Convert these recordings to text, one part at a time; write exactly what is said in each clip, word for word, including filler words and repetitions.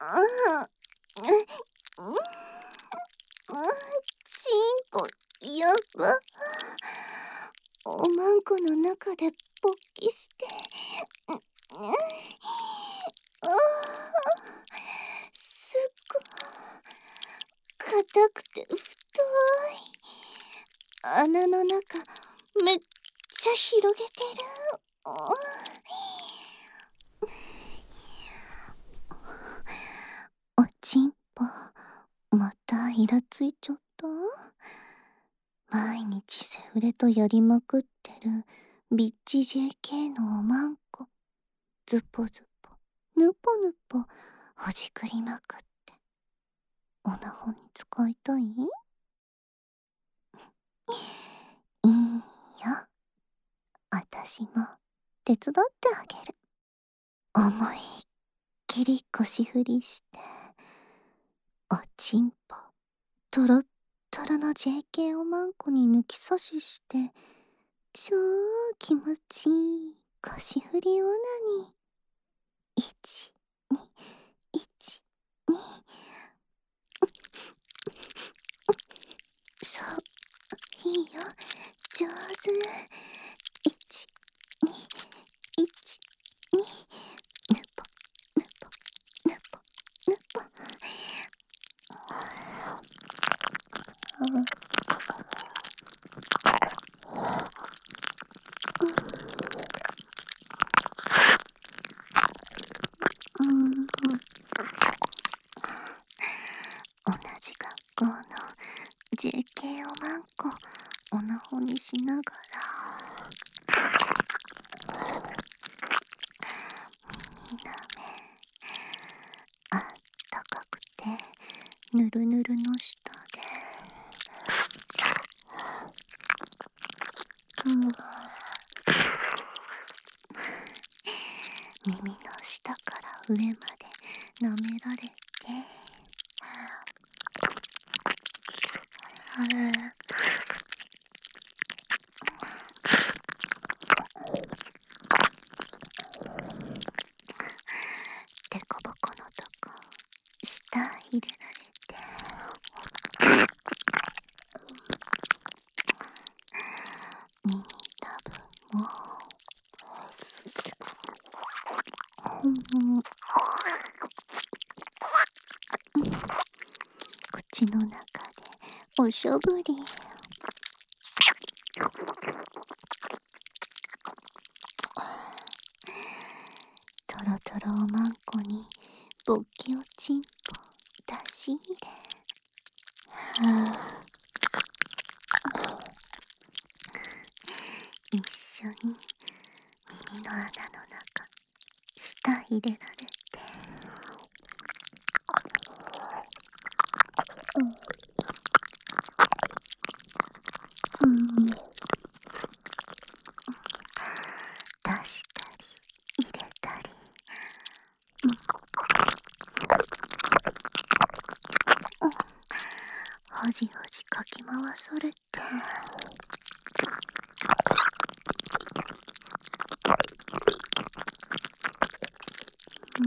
うん、チンポやば。おまんこの中で勃起して、うん、うん、すっご硬くて太い。穴の中めっちゃ広げてる。おちんぽまたイラついちゃった。毎日セフレとやりまくってるビッチ ジェーケー のおまんこ、ズポズポヌポヌポほじくりまくってオナホに使いたい？いいよ、あたしも手伝ってあげる。思いっきり腰振りしておちんぽトロットロの ジェーケー おまんこに抜き差しして超気持ちいい腰振りオナニー。いち、に、いち、に。そう、いいよ、上手。いち、に、いち、に。ぬぽ、ぬぽ、ぬぽ、ぬぽ。うん、同じ学校の ジェーケー おまんこオナホにしながら耳なめ、あったかくてぬるぬるの下で、うん、耳の下から上まで舐められて、でこぼこのとこ舌入れられて、耳たぶもうん、口の中でおしょぶり。トロトロおまんこに勃起おちんぽ出し入れ、うん、一緒に耳の穴の中舌入れられて、うん、出したり入れたり、うん、ほじほじかき回されて、うん、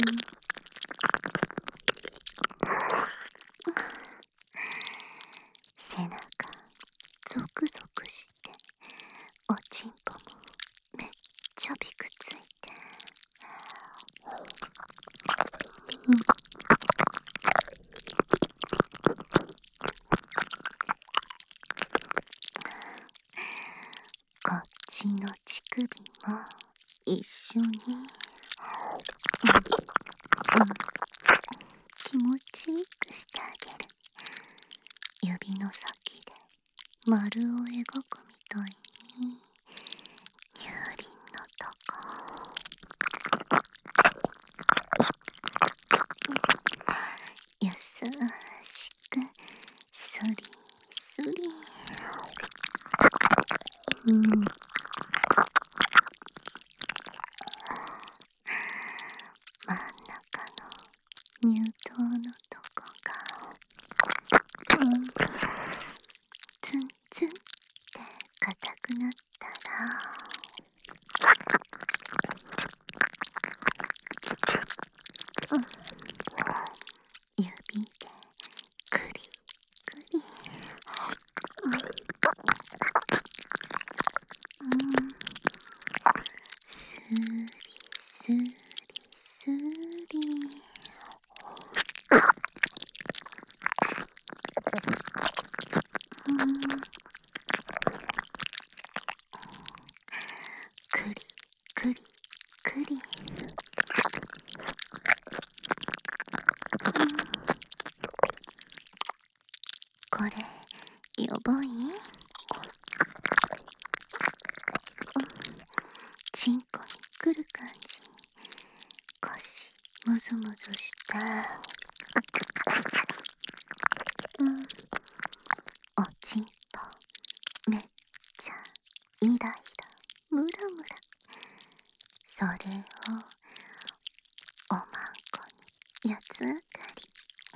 背中ゾクゾクしておちんぽもめっちゃびくついて、うん、こっちの乳首も一緒に、うん、うん、気持ちよくしてあげる。指の先で丸を描くみたいに乳輪のとこ優しくスリスリ、うん、真ん中の乳頭のとこが、うん、ツンツンって硬くなったら、うん、 ズムズして、うん、おちんぽめっちゃイライラムラムラ、それをおまんこに八つ当たり、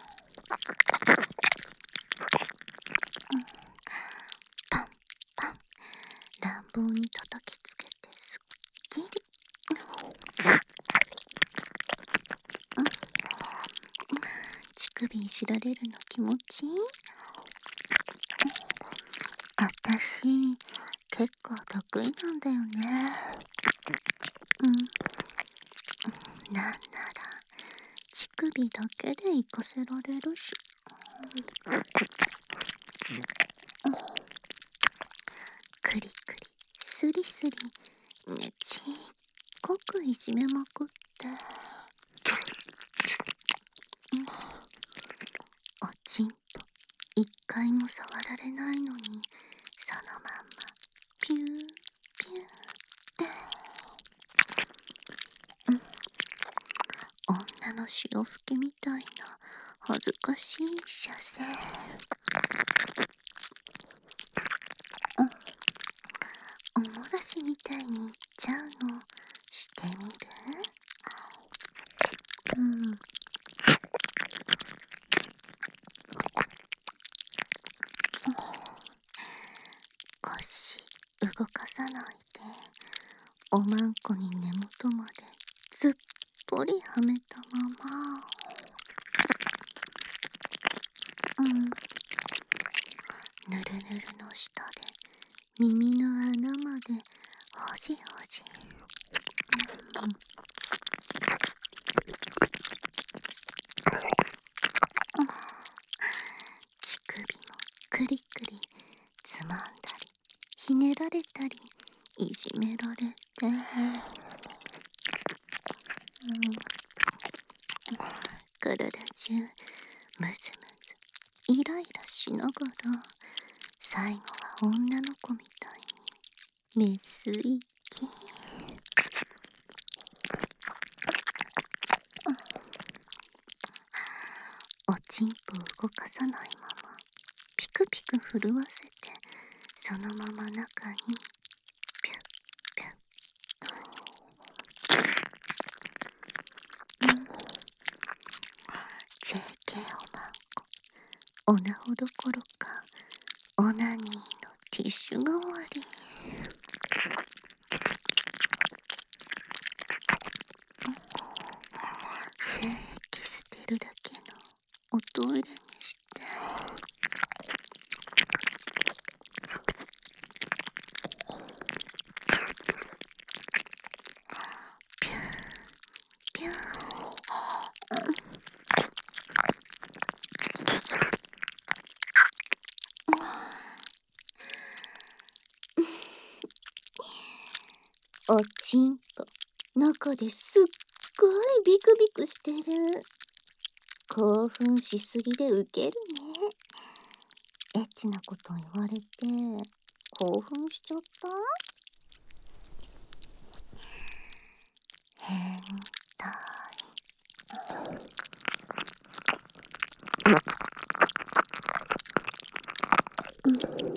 うん、パンパン乱暴に叩きつけてすっきり、うん、乳首いじられるの気持ちいい。あたし結構得意なんだよね。うん、なんなら乳首だけで行かせられるし、うん、クリクリスリスリねちっこくいじめまくって、うん、おちんぽ一回も触られないのにそのまんまピューピューって、うん、女の潮吹きみたいな恥ずかしい射精、うん、おもらしみたいにいっちゃうのしてみる？うん、腰動かさないでおまんこに根元までずっぽりはめたまま、うん、ぬるぬるの下で耳の穴までほじほじ、うん、乳首もクリクリつまんだりひねられたりいじめられて、うん、体中ムズムズイライラしながら最後は女の子みたいにメス息、おちんぽ動かさないままピクピク震わせてそのまま中にピュッピュッ、うん、ジェーケー おまんこオナホどころかオナニーのティッシュ代わり、精液捨てるだけのおトイレにして、ピューピュー、おちんぽ中ですっごいビクビクしてる。興奮しすぎでウケるね。エッチなこと言われて興奮しちゃった？変態。うん、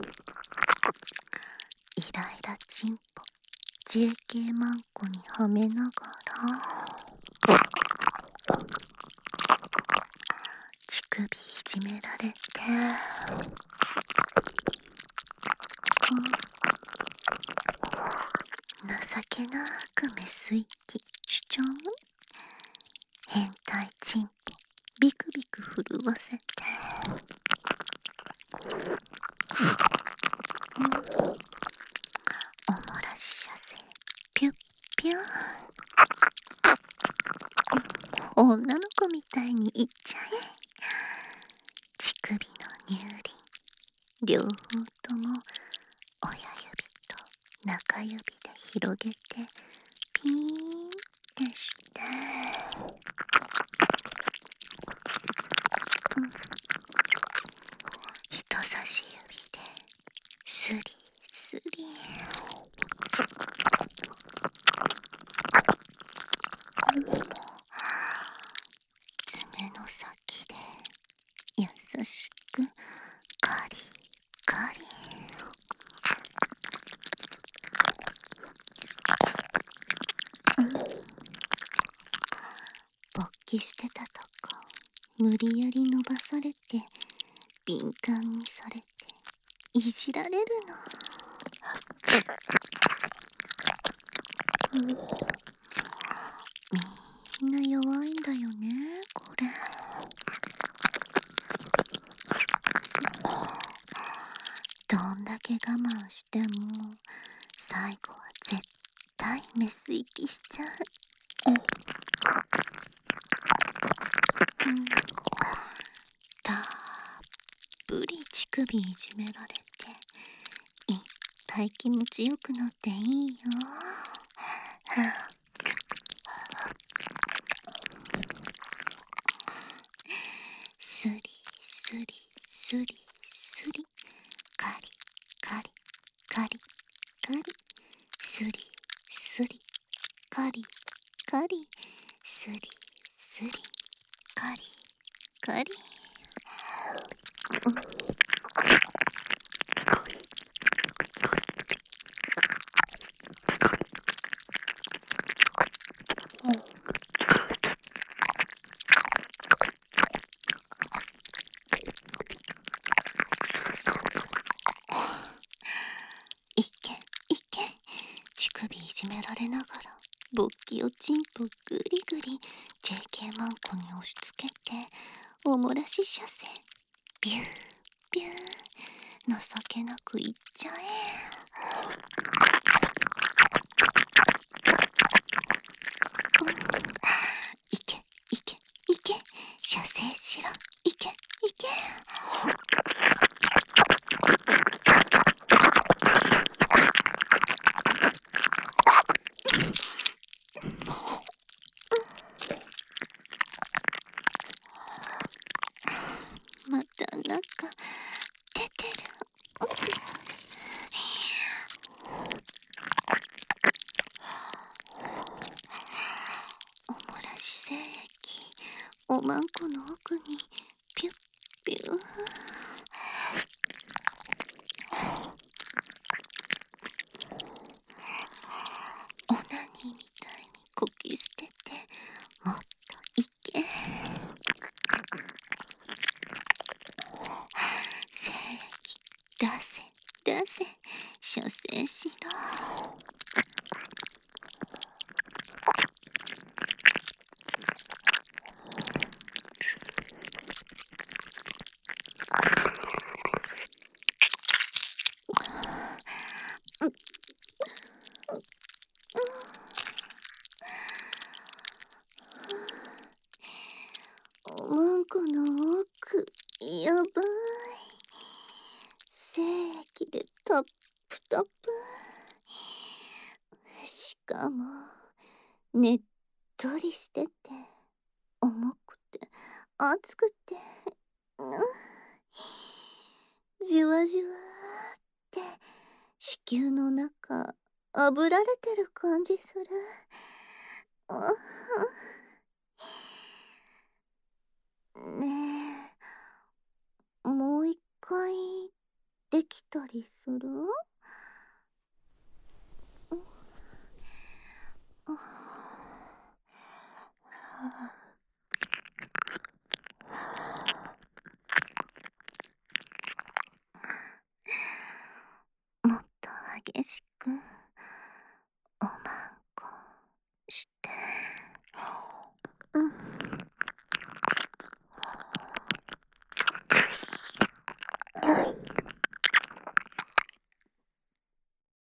イライラチンポ ジェーケー マンコにはめながら乳首いじめられて、うん、情けなくメス息しちゃう。変態チンポビクビク震わせて、うん、おもらし射精ピュッピュン、女の子みたいにいっちゃえ。乳首の乳輪両方とも親指と中指で広げてピーンってして、うん、人差し指でスリスリ、うん、 の先で優しくカリカリ。勃起してたとこ無理やり伸ばされて敏感にされていじられるの。みんな弱いんだよねこれ。どんだけ我慢しても最後は絶対メス息しちゃう。うん、たっぷり乳首いじめられていっぱい気持ちよくなっていいよ。スリスリスリスリカリカリカリカリスリスリカリカリスリスリカリカリ。いけいけ、乳首いじめられながら勃起をチンポグリグリ ジェーケー マンコに押し付けておもらし射精ビュービュー情けなくいっちゃえ。いけいけいけ、射精しろ、いけいけ。またなんか出てる。おもらし精液おまんこの奥にピュッピュー。オナニーみたいにこき捨ててもっといけ。精液出せ出せ射精しろ。おまんこの奥やばい。精液でタップタップ。しかもねっとりしてて重くて熱くて、うん、じわじわーって子宮の中あぶられてる感じする。ねえ、もう一回できたりする？もっと激し